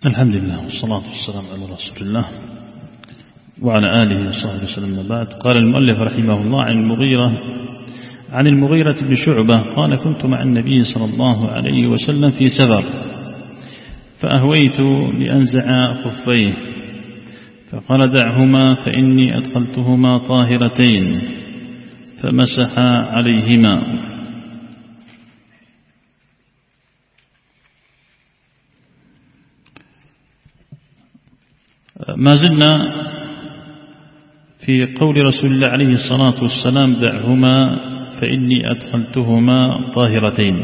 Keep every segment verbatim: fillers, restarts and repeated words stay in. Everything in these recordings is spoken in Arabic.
الحمد لله والصلاة والسلام على رسول الله وعلى آله وصحبه وسلم. بعد، قال المؤلف رحمه الله عن المغيرة عن المغيرة بن شعبة قال: كنت مع النبي صلى الله عليه وسلم في سفر، فأهويت لأنزع خفيه، فقال: دعهما فإني أدخلتهما طاهرتين، فمسح عليهما. ما زلنا في قول رسول الله عليه الصلاة والسلام: دعهما فإني أدخلتهما طاهرتين.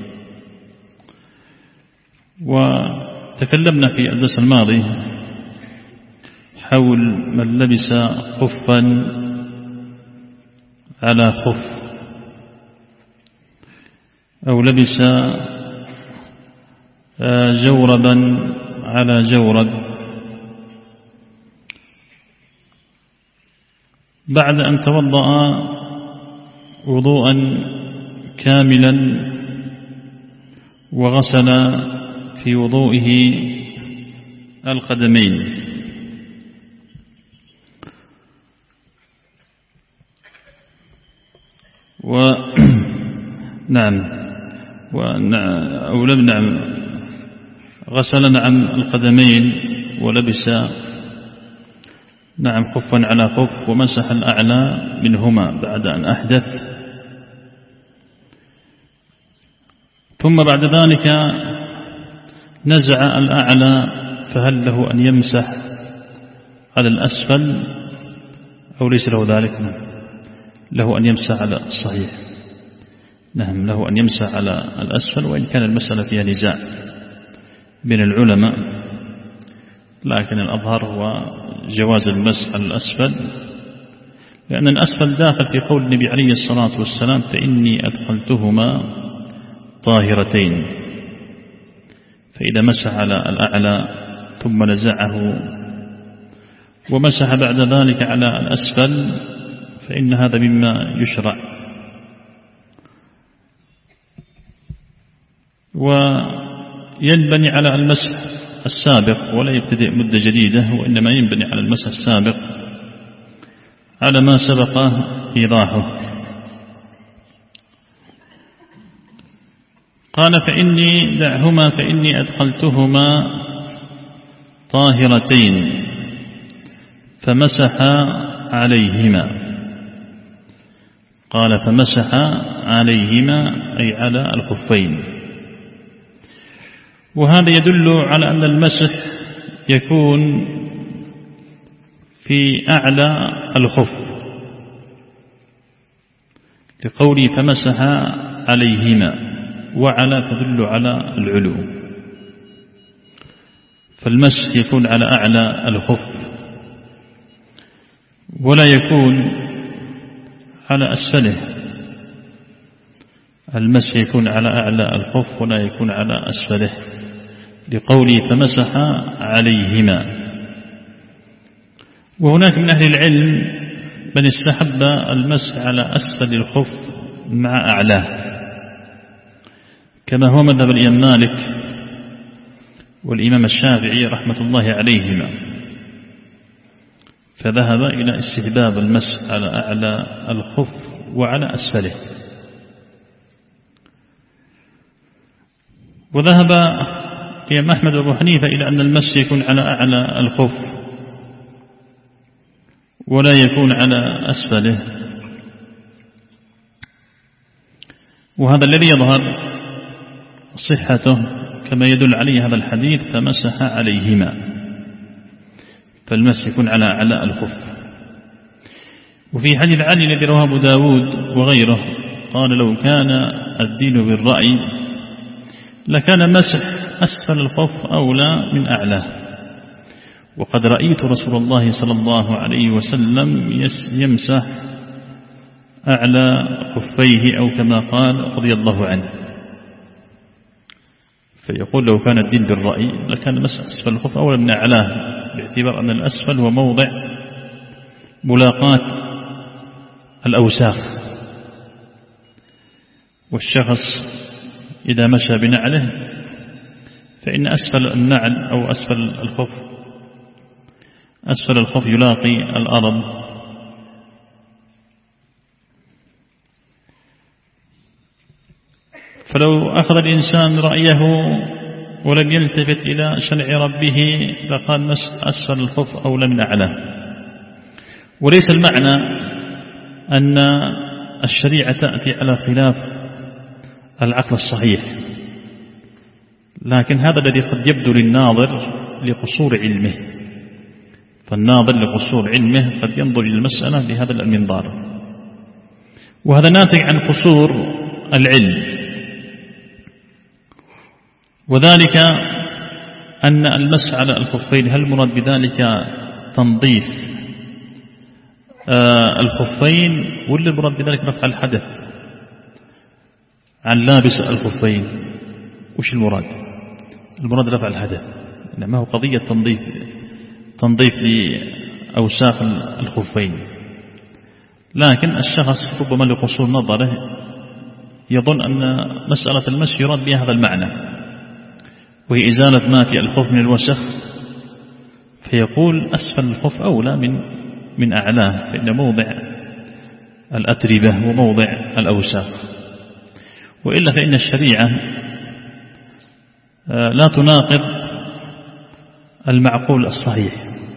وتكلمنا في الدرس الماضي حول من لبس خفا على خف، أو لبس جوربا على جورب، بعد أن توضأ وضوءا كاملا وغسل في وضوئه القدمين، ونعم أو لم نعم غسل نعم القدمين ولبس نعم خفا على خف، ومسح الأعلى منهما بعد أن أحدث. ثم بعد ذلك نزع الأعلى، فهل له أن يمسح على الأسفل أو ليس له ذلك؟ له أن يمسح على الصحيح، نعم له أن يمسح على الأسفل، وإن كان المسألة فيها نزاع بين العلماء، لكن الأظهر هو جواز المسح على الأسفل، لأن الأسفل داخل في قول النبي عليه الصلاة والسلام: فإني أدخلتهما طاهرتين. فإذا مسح على الأعلى ثم نزعه ومسح بعد ذلك على الأسفل فإن هذا مما يشرع. وينبني على المسح السابق ولا يبتدئ مدة جديدة، وإنما ينبني على المسح السابق على ما سبق إيضاحه. قال: فإني دعهما فإني أدخلتهما طاهرتين، فمسح عليهما. قال: فمسح عليهما أي على الخفين. وهذا يدل على أن المسح يكون في أعلى الخف، لقوله فمسح عليهما، وعلى تدل على العلو، فالمسح يكون على أعلى الخف ولا يكون على أسفله. المسح يكون على أعلى الخف ولا يكون على أسفله، لقوله فمسح عليهما. وهناك من أهل العلم من استحب المسح على أسفل الخف مع أعلاه، كما هو مذهب الإمام مالك والإمام الشافعي رحمة الله عليهما، فذهب إلى استحباب المسح على أعلى الخف وعلى أسفله. وذهب الإمام أحمد وأبو حنيفة إلى أن المسح يكون على أعلى الخف ولا يكون على أسفله، وهذا الذي يظهر صحته كما يدل عليه هذا الحديث: فمسح عليهما، فالمسح يكون على أعلى الخف. وفي حديث علي الذي رواه أبو داود وغيره قال: لو كان الدين بالرأي لكان مسح أسفل الخف أولى من أعلاه، وقد رأيت رسول الله صلى الله عليه وسلم يمسح أعلى خفيه، أو كما قال رضي الله عنه. فيقول: لو كان الدين بالرأي لكان مسح أسفل الخف أولى من أعلاه، باعتبار أن الأسفل هو موضع ملاقاة الأوساخ، والشخص إذا مشى بنعله فإن أسفل النعل أو أسفل الخف أسفل الخف يلاقي الأرض، فلو أخذ الإنسان رأيه ولم يلتفت إلى شرع ربه لقال مسح أسفل الخف أولى من أعلاه. وليس المعنى أن الشريعة تأتي على خلاف العقل الصحيح، لكن هذا الذي قد يبدو للناظر لقصور علمه، فالناظر لقصور علمه قد ينظر إلى المسألة بهذا المنظار، وهذا ناتج عن قصور العلم، وذلك أن المسح على الخفين هل المراد بذلك تنظيف الخفين ولا المراد بذلك رفع الحدث عن لابس الخفين؟ وش المراد؟ المراد رفع الحدث، ما هو قضية تنظيف تنظيف لأوساخ الخفين، لكن الشخص ربما لقصور نظره يظن أن مسألة المسح يراد بها هذا المعنى، وهي إزالة ما في الخف من الوسخ، فيقول أسفل الخف أولى من من أعلاه، فإن موضع الأتربة وموضع الأوساخ. وإلا فإن الشريعة لا تناقض المعقول الصحيح،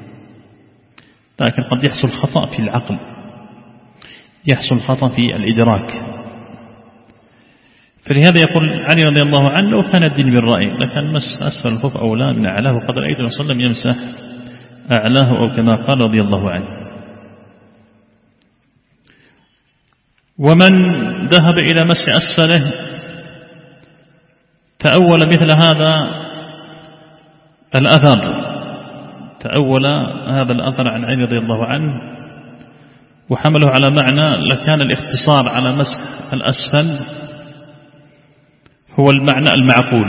لكن قد يحصل خطأ في العقل، يحصل خطأ في الإدراك. فلهذا يقول علي رضي الله عنه لو كان الدين بالرأي لكان مس أسفل الخف أولى من أعلاه، وقد رأيت النبي صلى الله عليه وسلم يمسح أعلاه أو كما قال رضي الله عنه. ومن ذهب إلى مسح أسفله تأول مثل هذا الأثر، تأول هذا الأثر عن علي رضي الله عنه وحمله على معنى لكان الاختصار على مسح الأسفل هو المعنى المعقول،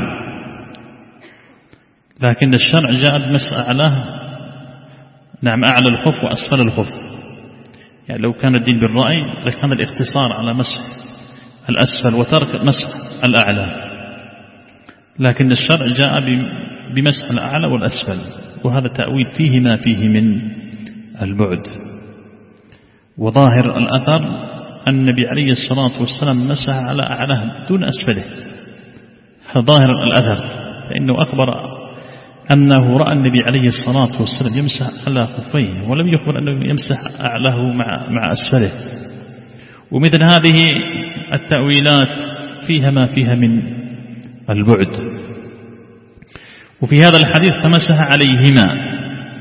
لكن الشرع جاء بمسح أعلاه، نعم أعلى الخف وأسفل الخف، يعني لو كان الدين بالرأي لكان الاختصار على مسح الأسفل وترك مسح الأعلى، لكن الشرع جاء بمسح الأعلى والأسفل، وهذا تأويل فيه ما فيه من البعد. وظاهر الأثر أن النبي عليه الصلاة والسلام مسح على أعلاه دون أسفله، ظاهر الأثر، فإنه أخبر أنه رأى النبي عليه الصلاة والسلام يمسح على خفيه، ولم يخبر أنه يمسح أعلاه مع مع أسفله. ومثل هذه التأويلات فيها ما فيها من البعد. وفي هذا الحديث فمسح عليهما،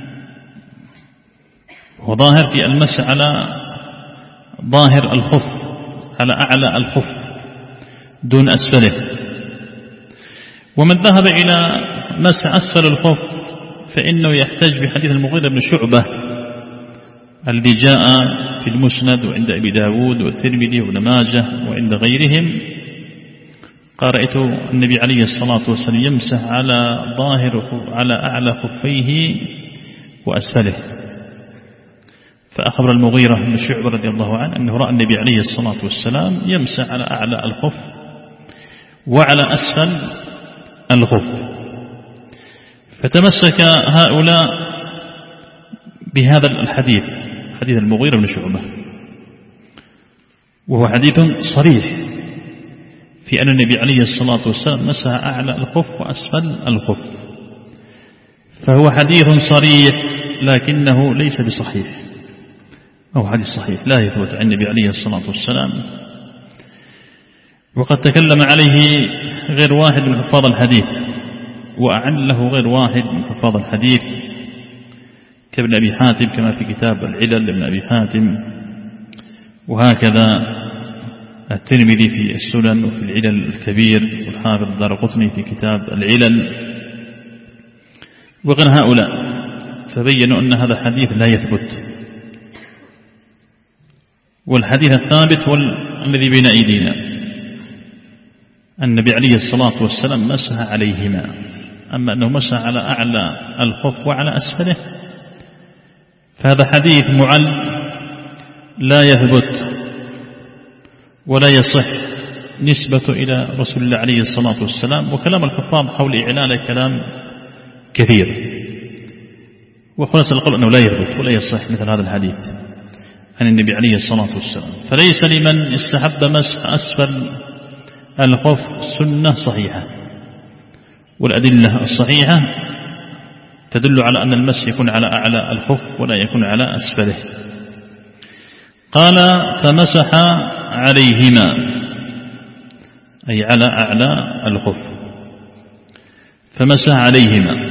وظاهر في المسح على ظاهر الخف، على أعلى الخف دون أسفله. ومن ذهب إلى مسح أسفل الخف فإنه يحتج بحديث المغيرة بن شعبة الذي جاء في المسند وعند أبي داود والترمذي وابن ماجه وعند غيرهم، قال رأيت النبي عليه الصلاة والسلام يمسح على ظاهر على أعلى خفيه وأسفله، فأخبر المغيرة بن شعبة رضي الله عنه أنه رأى النبي عليه الصلاة والسلام يمسح على أعلى الخف وعلى أسفل الخف. فتمسك هؤلاء بهذا الحديث، حديث المغيرة بن شعبة، وهو حديث صريح في أن النبي عليه الصلاة والسلام مسح أعلى الخف وأسفل الخف، فهو حديث صريح لكنه ليس بصحيح، أو حديث صحيح لا يثبت عن النبي عليه الصلاة والسلام. وقد تكلم عليه غير واحد من حفاظ الحديث، وأعن له غير واحد من حفاظ الحديث كابن أبي حاتم كما في كتاب العلل لابن أبي حاتم، وهكذا الترمذي في السنن وفي العلل الكبير، والحافظ الدارقطني في كتاب العلل، وغير هؤلاء، فبينوا أن هذا الحديث لا يثبت. والحديث الثابت هو الذي بين أيدينا، النبي عليه الصلاة والسلام مسح عليهما، أما أنه مسح على أعلى الخف وعلى أسفله فهذا حديث معل لا يثبت ولا يصح نسبة إلى رسول الله عليه الصلاة والسلام. وكلام الحفاظ حول إعلانه كلام كثير، وخلاص القول أنه لا يثبت ولا يصح مثل هذا الحديث عن النبي عليه الصلاة والسلام. فليس لمن استحب مسح أسفل الخف سنة صحيحة، والأدلة الصحيحة تدل على أن المسح يكون على أعلى الخف ولا يكون على أسفله. قال فمسح عليهما، أي على أعلى الخف، فمسح عليهما.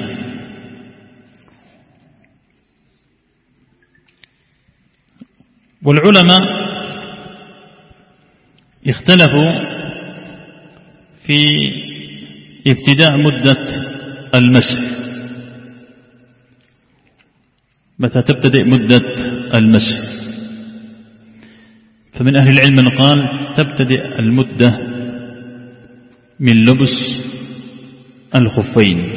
والعلماء اختلفوا في ابتداء مدة المسح، متى تبتدئ مدة المسح. فمن أهل العلم من قال تبتدئ المدة من لبس الخفين،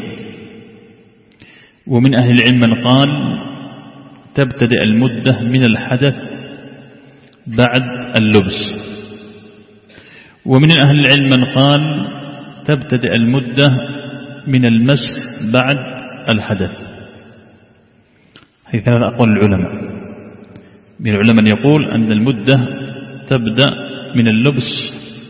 ومن أهل العلم من قال تبتدئ المدة من الحدث بعد اللبس، ومن أهل العلم من قال تبتدئ المدة من المسح بعد الحدث. هذه ثلاث أقوال العلماء. من العلماء من يقول أن المدة تبدأ من اللبس،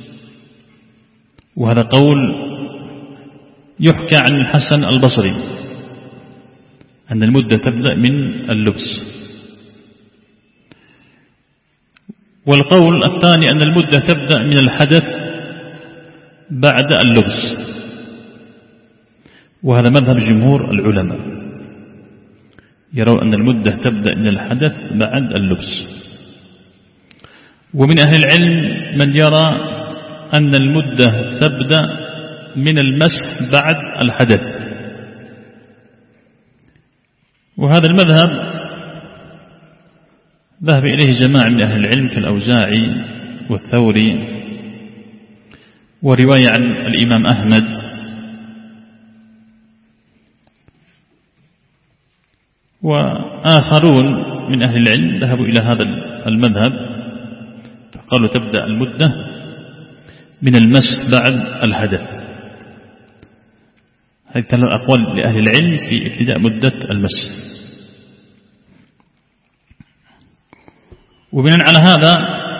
وهذا قول يحكى عن الحسن البصري أن المدة تبدأ من اللبس. والقول الثاني أن المدة تبدأ من الحدث بعد اللبس، وهذا مذهب جمهور العلماء، يرون أن المدة تبدأ من الحدث بعد اللبس. ومن أهل العلم من يرى أن المدة تبدأ من المسح بعد الحدث، وهذا المذهب ذهب إليه جماعة من أهل العلم كالأوزاعي والثوري، ورواية عن الإمام أحمد. وآخرون من أهل العلم ذهبوا إلى هذا المذهب فقالوا تبدأ المدة من المسح بعد الحدث. هذه ثلاث أقوال لأهل العلم في ابتداء مدة المسح. وبناء على هذا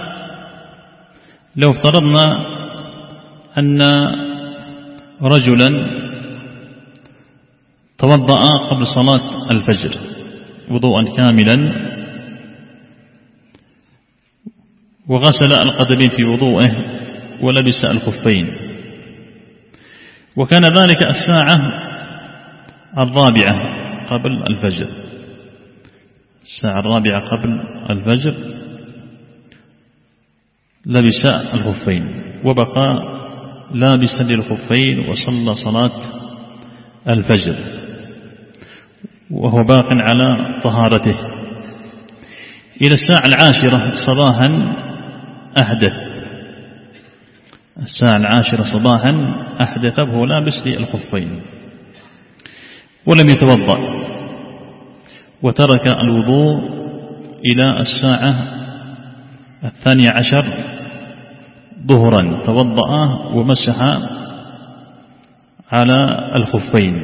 لو افترضنا أن رجلا توضأ قبل صلاة الفجر وضوءا كاملا، وغسل القدمين في وضوءه ولبس الخفين، وكان ذلك الساعة الرابعة قبل الفجر، الساعة الرابعة قبل الفجر لبس الخفين وبقى لابسا للخفين وصلى صلاة الفجر وهو باق على طهارته إلى الساعة العاشرة صباحا أحدث. الساعة العاشرة صباحا أحدث وهو لابس للخفين ولم يتوضأ، وترك الوضوء إلى الساعة الثانية عشر ظهرا، توضأ ومسح على الخفين.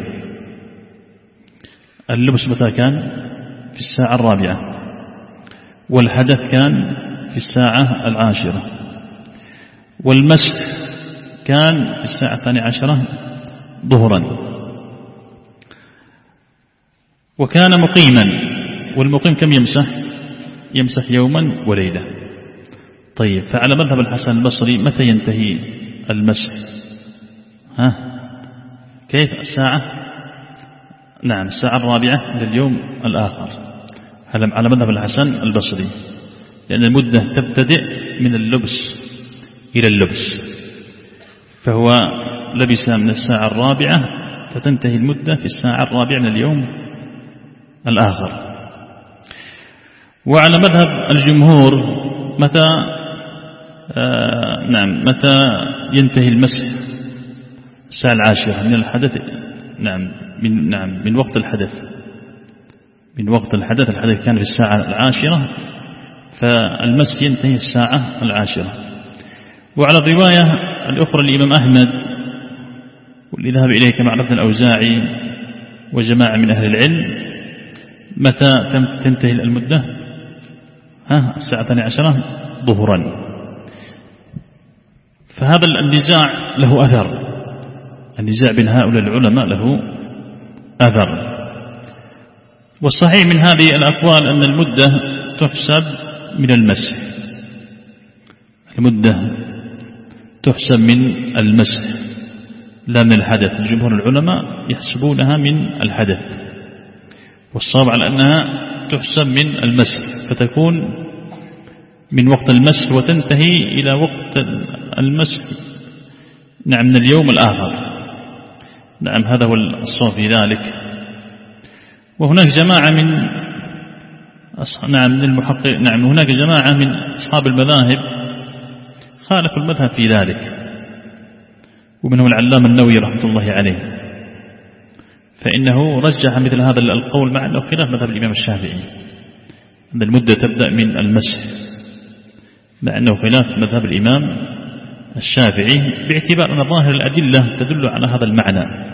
اللبس متى كان؟ في الساعة الرابعة، والحدث كان في الساعة العاشرة، والمسح كان في الساعة الثانية عشرة ظهرا، وكان مقيما. والمقيم كم يمسح؟ يمسح يوما وليلة. طيب، فعلى مذهب الحسن البصري متى ينتهي المسح؟ ها كيف؟ الساعة نعم الساعة الرابعة لليوم الآخر، على مذهب الحسن البصري، لأن المدة تبتدئ من اللبس إلى اللبس، فهو لبس من الساعة الرابعة فتنتهي المدة في الساعة الرابعة من اليوم الآخر. وعلى مذهب الجمهور متى آه نعم متى ينتهي المسح؟ الساعة العاشرة من الحدث، نعم من نعم من وقت الحدث، من وقت الحدث. الحدث كان في الساعة العاشرة، فالمسح ينتهي في الساعة العاشرة. وعلى الرواية الأخرى الإمام أحمد واللي ذهب إليه كما عرفنا الأوزاعي وجماعة من أهل العلم، متى تنتهي المدة؟ ها الساعة الثانية عشرة ظهرا. فهذا النزاع له أثر، النزاع بين هؤلاء العلماء له أثر. والصحيح من هذه الأقوال أن المدة تحسب من المسح، المدة تحسب من المسح لا من الحدث. جمهور العلماء يحسبونها من الحدث، والصواب على أنها تحسب من المسح، فتكون من وقت المسح وتنتهي إلى وقت المسح نعم من اليوم الآخر. نعم هذا هو الصواب في ذلك. وهناك جماعة من نعم من المحقق نعم هناك جماعة من أصحاب المذاهب خالفوا المذهب في ذلك، ومنهم العلامة النووي رحمة الله عليه، فإنه رجح مثل هذا القول مع أنه خلاف مذهب الإمام الشافعي أن المدة تبدأ من المسح، مع أنه خلاف مذهب الإمام الشافعي باعتبار أن ظاهر الأدلة تدل على هذا المعنى.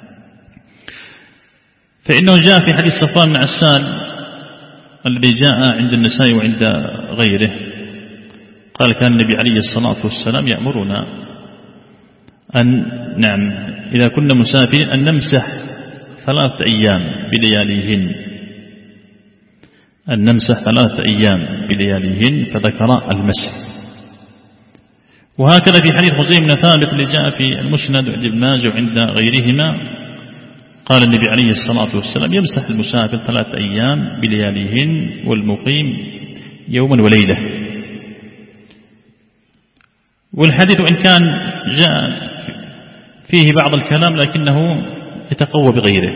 فإنه جاء في حديث صفوان بن عسال الذي جاء عند النسائي وعند غيره قال كان النبي عليه الصلاة والسلام يأمرنا أن نعم إذا كنا مسافرين أن نمسح ثلاثة أيام بلياليهن، أن نمسح ثلاثة أيام بلياليهن، فذكر المسح. وهكذا في حديث خزيمة بن ثابت اللي جاء في المسند وعند ابن ماجه وعند غيرهما قال النبي عليه الصلاة والسلام يمسح المسافر ثلاثة أيام بلياليهن والمقيم يوما وليلة. والحديث وإن كان جاء فيه بعض الكلام لكنه يتقوى بغيره،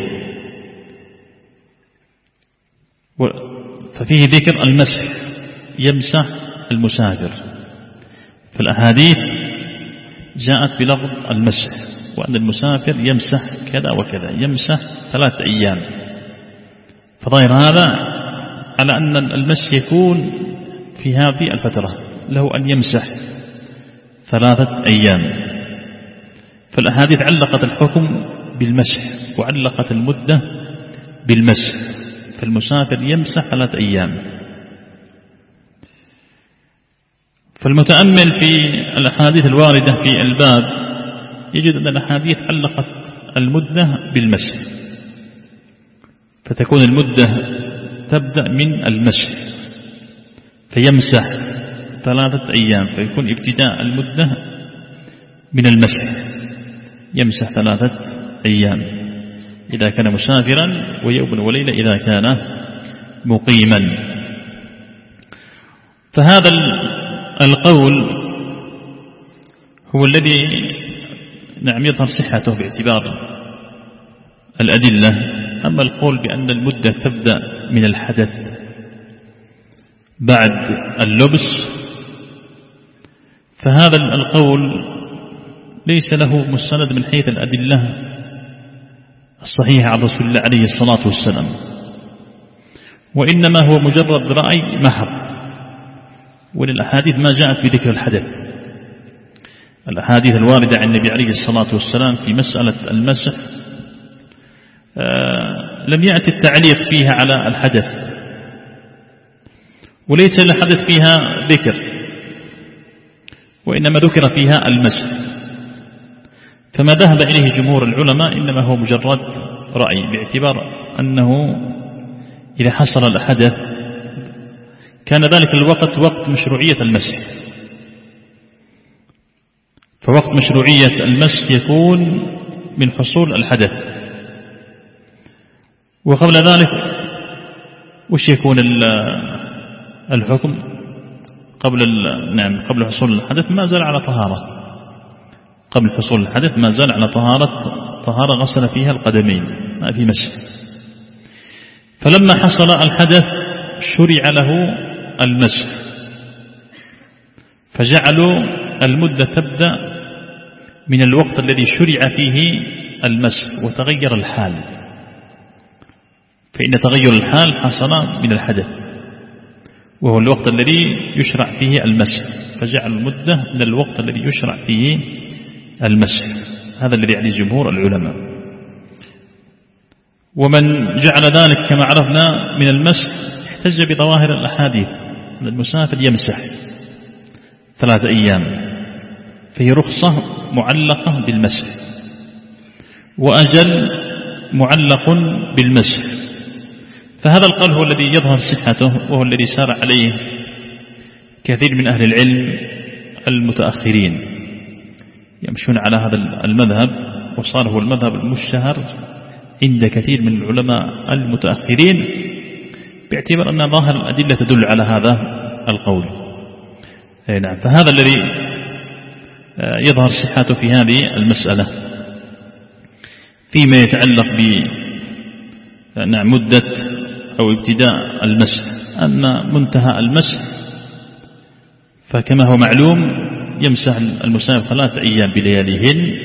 ففيه ذكر المسح يمسح المسافر، فالأحاديث جاءت بلفظ المسح وأن المسافر يمسح كذا وكذا، يمسح ثلاثة أيام. فظاهر هذا على أن المسح يكون في هذه الفترة، له أن يمسح ثلاثة أيام. فالأحاديث علقت الحكم بالمسح وعلقت المدة بالمسح، فالمسافر يمسح ثلاثة أيام. فالمتأمل في الأحاديث الواردة في الباب يجد أن الأحاديث علقت المدة بالمسح، فتكون المدة تبدأ من المسح فيمسح ثلاثة أيام، فيكون ابتداء المدة من المسح، يمسح ثلاثة أيام إذا كان مسافرا ويوم وليلة إذا كان مقيما. فهذا القول هو الذي نعم يظهر صحته باعتبار الأدلة. أما القول بأن المدة تبدأ من الحدث بعد اللبس فهذا القول ليس له مستند من حيث الأدلة الصحيحة عن رسول الله عليه الصلاة والسلام، وإنما هو مجرد رأي محض، وللأحاديث ما جاءت بذكر الحدث. الأحاديث الواردة عن النبي عليه الصلاة والسلام في مسألة المسح آه لم يأتي التعليق فيها على الحدث، وليس الحدث فيها ذكر، وإنما ذكر فيها المسح. فما ذهب إليه جمهور العلماء إنما هو مجرد رأي، باعتبار أنه إذا حصل الحدث كان ذلك الوقت وقت مشروعية المسح، فوقت مشروعية المسح يكون من حصول الحدث. وقبل ذلك وش يكون الحكم قبل نعم قبل حصول الحدث؟ ما زال على طهارة، قبل حصول الحدث ما زال على طهارة طهارة غسل فيها القدمين، ما في مسح. فلما حصل الحدث شرع له المسح، فجعلوا المدة تبدأ من الوقت الذي شرع فيه المسح، وتغير الحال، فإن تغير الحال حصل من الحدث وهو الوقت الذي يشرع فيه المسح، فجعل المدة من الوقت الذي يشرع فيه المسح. هذا الذي عليه جمهور العلماء. ومن جعل ذلك كما عرفنا من المسح احتج بظواهر الأحاديث أن المسافر يمسح ثلاثة أيام، فهي رخصة معلقة بالمسح، وأجل معلق بالمسح. فهذا القول هو الذي يظهر صحته، وهو الذي سار عليه كثير من أهل العلم المتأخرين، يمشون على هذا المذهب، وصار هو المذهب المشتهر عند كثير من العلماء المتأخرين، باعتبار أن ظاهر الأدلة تدل على هذا القول. نعم، فهذا الذي يظهر صحته في هذه المسألة. فيما يتعلق بمدة أو ابتداء المسح، أن منتهى المسح فكما هو معلوم يمسح المسافر ثلاثة أيام بلياليهن،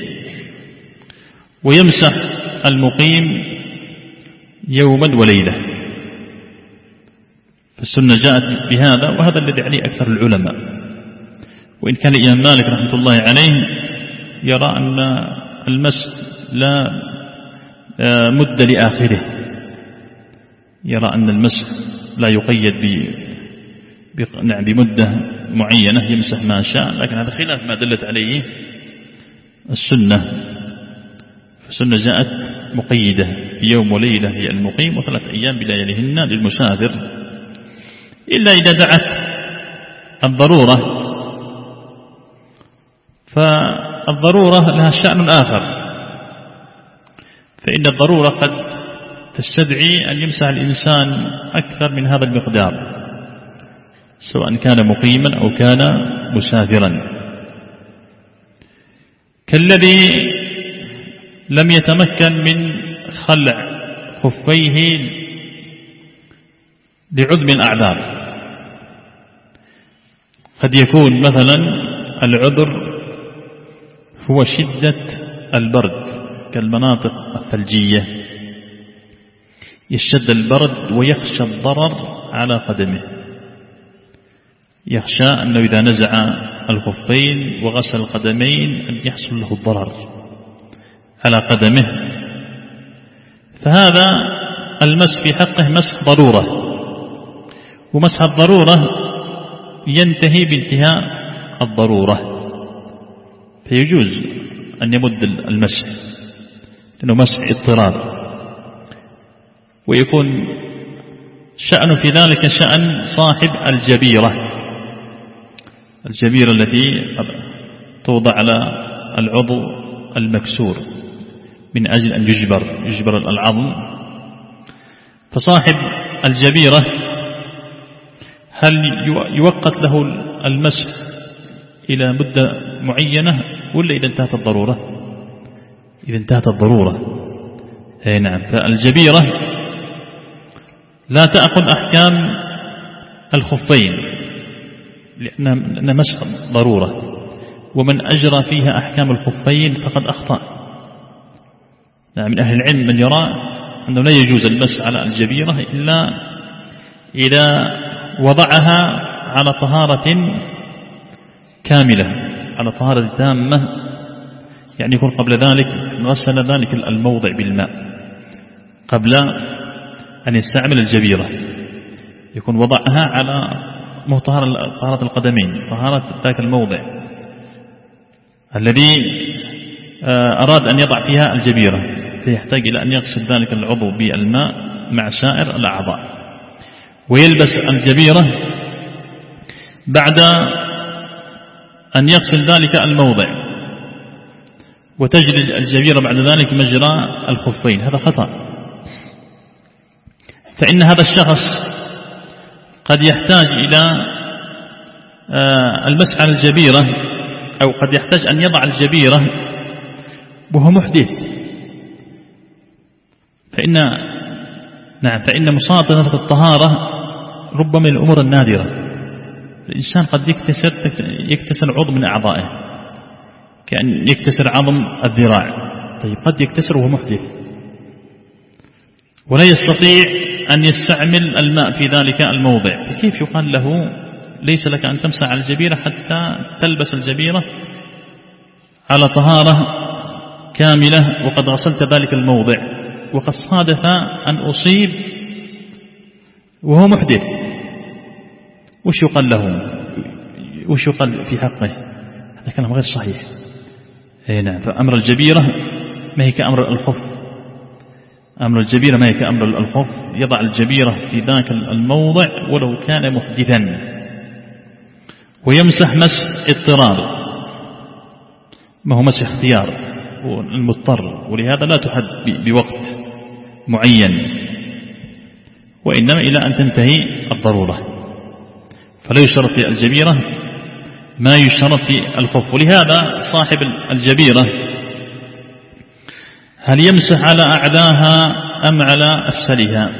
ويمسح المقيم يوما وليلة. فالسنة جاءت بهذا، وهذا الذي عليه أكثر العلماء. وإن كان الإمام مالك رحمة الله عليه يرى أن المسح لا مد لآخره، يرى أن المسح لا يقيد بمدة معينة يمسح ما شاء، لكن هذا خلاف ما دلت عليه السنة. فالسنة جاءت مقيدة بيوم وليلة للمقيم وثلاث أيام بلياليهن للمسافر، إلا إذا دعت الضرورة. فالضرورة لها شأن آخر، فإن الضرورة قد تستدعي أن يمسح الإنسان أكثر من هذا المقدار، سواء كان مقيما أو كان مسافرا، كالذي لم يتمكن من خلع خفيه لعذر من الأعذار. قد يكون مثلا العذر هو شدة البرد كالمناطق الثلجية، يشتد البرد ويخشى الضرر على قدمه، يخشى أنه إذا نزع الخفين وغسل القدمين أن يحصل له الضرر على قدمه. فهذا المسح في حقه مسح ضرورة، ومسح الضرورة ينتهي بانتهاء الضرورة، فيجوز أن يمد المسح لأنه مسح اضطرار، ويكون شأن في ذلك شأن صاحب الجبيرة، الجبيرة التي توضع على العضو المكسور من أجل أن يجبر يجبر العظم. فصاحب الجبيرة هل يوقت له المسح إلى مدة معينة ولا إذا انتهت الضرورة؟ إذا انتهت الضرورة. أي نعم. فالجبيرة لا تأخذ أحكام الخفين لأنها مسح ضرورة، ومن أجرى فيها أحكام الخفين فقد أخطأ. يعني من أهل العلم من يرى أنه لا يجوز المسح على الجبيرة إلا إذا وضعها على طهارة كاملة، على طهارة تامة، يعني يكون قبل ذلك غسل ذلك الموضع بالماء قبل أن يستعمل الجبيرة، يكون وضعها على طهارة القدمين، طهارة ذاك الموضع الذي أراد أن يضع فيها الجبيرة، فيحتاج إلى أن يغسل ذلك العضو بالماء مع سائر الأعضاء، ويلبس الجبيرة بعد أن يغسل ذلك الموضع، وتجري الجبيرة بعد ذلك مجرى الخفين. هذا خطأ، فإن هذا الشخص قد يحتاج إلى المسح على الجبيرة، أو قد يحتاج أن يضع الجبيرة وهو محدث، فإن نعم فإن مصادرة الطهارة ربما من الأمور النادرة. الإنسان قد يكتسر يكتسر عضو من أعضائه، كأن يكتسر عظم الذراع، طيب قد يكتسر وهو محدث ولا يستطيع أن يستعمل الماء في ذلك الموضع، فكيف يقال له ليس لك أن تمسح على الجبيرة حتى تلبس الجبيرة على طهارة كاملة وقد غسلت ذلك الموضع. وقد صادف أن أصيب وهو محدث، وش يقال له؟ وش يقال في حقه؟ هذا كلام غير صحيح. اي نعم. فأمر الجبيرة ما هي كأمر الخف، أمر الجبيرة ما هي كأمر الخف. يضع الجبيرة في ذاك الموضع ولو كان محدثا، ويمسح مسح اضطرار، ما هو مسح اختيار المضطر، ولهذا لا تحد بوقت معين، وإنما إلى أن تنتهي الضرورة. فلا يشترط في الجبيرة ما يشترط في الخف. ولهذا صاحب الجبيرة هل يمسح على أعلاها أم على أسفلها؟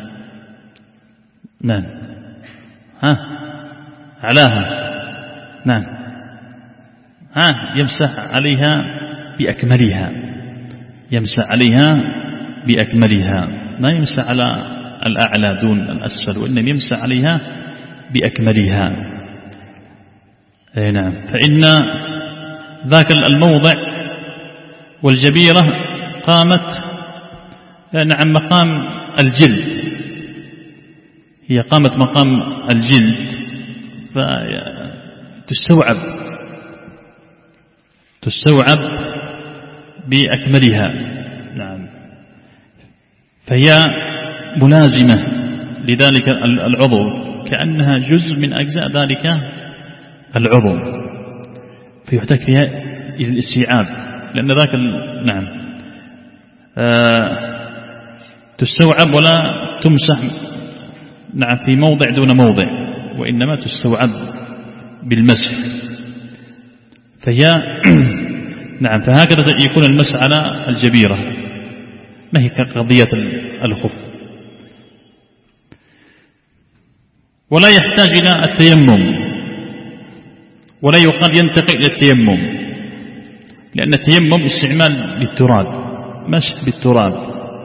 نعم. ها أعلاها. نعم. ها يمسح عليها بأكملها، يمسح عليها بأكملها، ما يمسح على الأعلى دون الأسفل، وإنما يمسح عليها بأكملها. أي نعم. فإن ذاك الموضع والجبيرة قامت نعم مقام الجلد، هي قامت مقام الجلد، فتستوعب تستوعب بأكملها. نعم. فهي ملازمة لذلك العضو، كأنها جزء من أجزاء ذلك العضو، فيحتاج فيها إلى الاستيعاب، لأن ذاك نعم آه تستوعب ولا تمسح نعم في موضع دون موضع، وإنما تستوعب بالمسح. فهي نعم فهكذا يكون المسح على الجبيرة، ما هي كقضية الخف. ولا يحتاج إلى التيمم، ولا يقال ينتقل إلى التيمم، لأن التيمم استعمال للتراب، مسح بالتراب.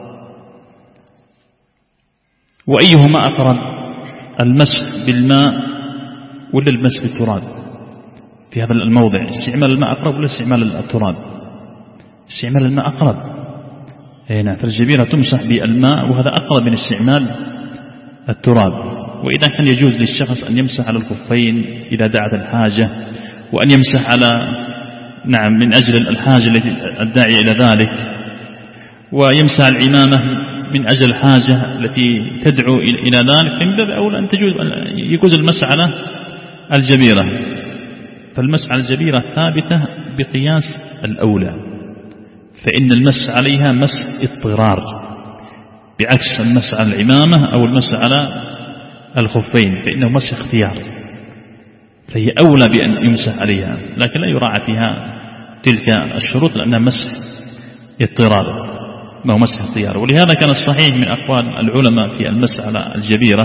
وأيهما أقرب، المسح بالماء ولا المسح بالتراب في هذا الموضع؟ استعمال الماء أقرب ولا استعمال التراب؟ استعمال الماء أقرب. هنا فالجبيرة تمسح بالماء، وهذا أقرب من استعمال التراب. وإذا كان يجوز للشخص أن يمسح على الخفين إذا دعت الحاجة، وأن يمسح على نعم من أجل الحاجة التي الداعية إلى ذلك، ويمسح العمامة من أجل الحاجة التي تدعو إلى ذلك، فمن باب أولى أن تجوز يجوز المسح على الجبيرة. فالمسح على الجبيرة ثابتة بقياس الأولى، فإن المسح عليها مسح اضطرار، بعكس المسح على العمامة أو المسح على الخفين فإنه مسح اختيار، فهي أولى بأن يمسح عليها، لكن لا يراعى فيها تلك الشروط لأنها مسح اضطرار ما هو مسح اختيار. ولهذا كان الصحيح من أقوال العلماء في المسح على الجبيرة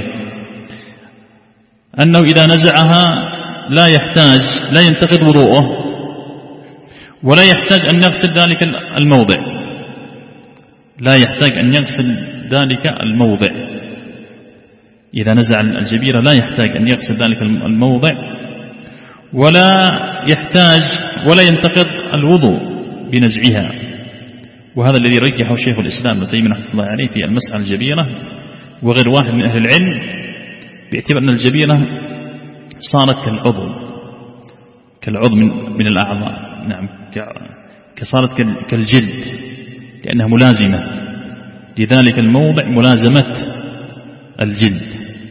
أنه إذا نزعها لا يحتاج لا ينتقد وضوءه، ولا يحتاج أن يغسل ذلك الموضع، لا يحتاج أن يغسل ذلك الموضع. إذا نزع الجبيرة لا يحتاج أن يغسل ذلك الموضع، ولا يحتاج ولا ينتقد الوضوء بنزعها. وهذا الذي رجحه شيخ الإسلام ابن تيمية رحمه الله عليه في المسح على الجبيرة وغير واحد من أهل العلم، باعتبار أن الجبيرة صارت كالعضو كالعضو من, من الأعضاء، نعم كصارت كالجلد، لأنها ملازمة لذلك الموضع ملازمة الجلد.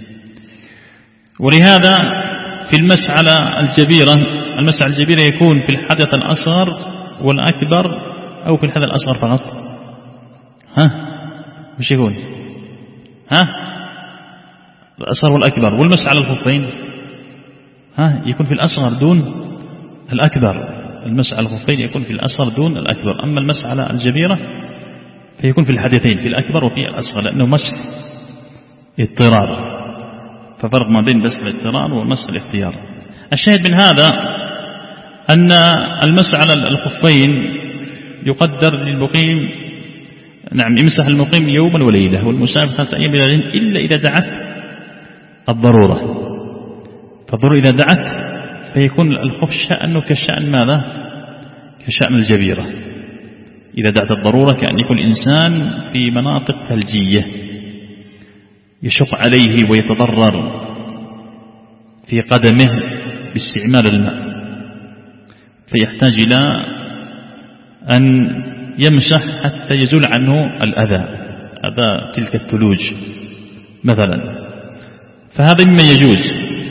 ولهذا في المسح على الجبيرة، المسح على الجبيرة يكون في الحدث الأصغر والأكبر أو في الحدث الأصغر فقط؟ ها مش يقول ها الأصغر والأكبر. والمسح على الخفين ها يكون في الأصغر دون الأكبر، المسح على الخفين يكون في الأصغر دون الأكبر. أما المسح على الجبيرة فيكون في الحدثين، في الأكبر وفي الأصغر، لأنه مسح اضطرار، ففرق ما بين مسح الاضطرار ومسح الاختيار. الشاهد من هذا أن المسح على الخفين يقدر للمقيم، نعم يمسح المقيم يوما وليلة والمسافر ثلاثة أيام إلا إذا دعت الضرورة. فالضرورة إذا دعت فيكون الخف شأنه كشأن ماذا؟ كشأن الجبيرة. إذا دعت الضرورة كأن يكون الإنسان في مناطق ثلجية يشق عليه ويتضرر في قدمه باستعمال الماء، فيحتاج إلى أن يمسح حتى يزول عنه الأذى، أذى تلك الثلوج مثلا، فهذا مما يجوز.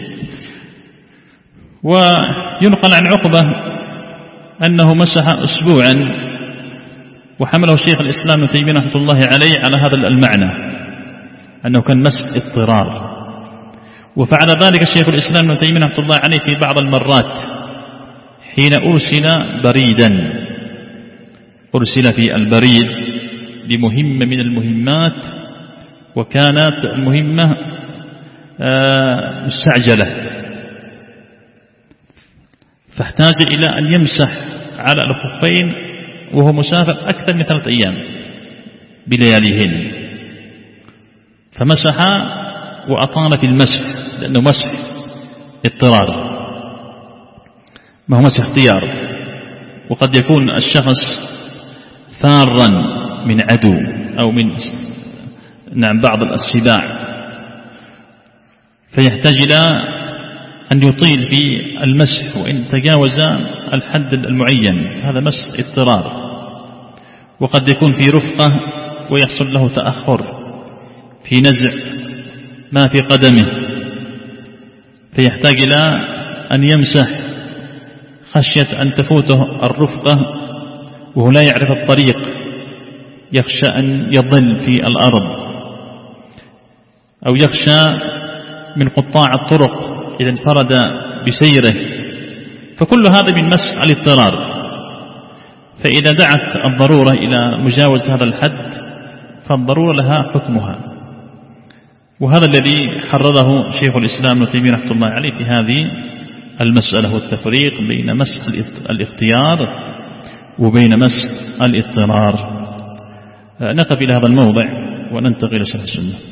وينقل عن عقبة أنه مسح أسبوعا، وحمله شيخ الإسلام ابن تيمية رحمة الله عليه على هذا المعنى، أنه كان مسح اضطرار. وفعل ذلك شيخ الإسلام ابن تيمية رحمة الله عليه في بعض المرات حين أرسل بريدا، أرسل في البريد لمهمة من المهمات، وكانت المهمة مستعجلة، فاحتاج إلى أن يمسح على الخفين وهو مسافر أكثر من ثلاثة أيام بلياليهن، فمسح وأطال في المسح، لأنه مسح اضطرار ما هو مسح اختيار. وقد يكون الشخص فارا من عدو أو من نعم بعض السباع، فيحتاج إلى أن يطيل في المسح، وإن تجاوز الحد المعين هذا مسح اضطرار. وقد يكون في رفقة ويحصل له تأخر في نزع ما في قدمه، فيحتاج إلى أن يمسح خشية أن تفوته الرفقة وهو لا يعرف الطريق، يخشى أن يضل في الأرض، أو يخشى من قطاع الطرق إذا انفرد بسيره، فكل هذا من مسح الاضطرار. فإذا دعت الضرورة إلى مجاوزة هذا الحد فالضرورة لها حكمها، وهذا الذي حرره شيخ الإسلام ابن تيمية رحمة الله عليه في هذه المسألة، والتفريق بين مسح الاختيار وبين مسح الاضطرار. نقف إلى هذا الموضع وننتقل إلى شرح السنة.